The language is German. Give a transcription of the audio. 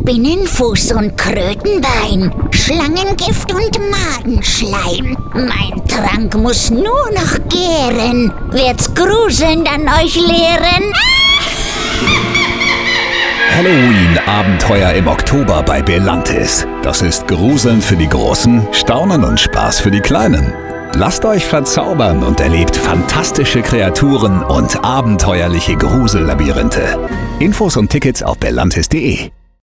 Spinnenfuß und Krötenbein, Schlangengift und Madenschleim. Mein Trank muss nur noch gären. Wird's gruselnd an euch lehren? Halloween-Abenteuer im Oktober bei Belantis. Das ist Gruseln für die Großen, Staunen und Spaß für die Kleinen. Lasst euch verzaubern und erlebt fantastische Kreaturen und abenteuerliche Grusellabyrinthe. Infos und Tickets auf belantis.de.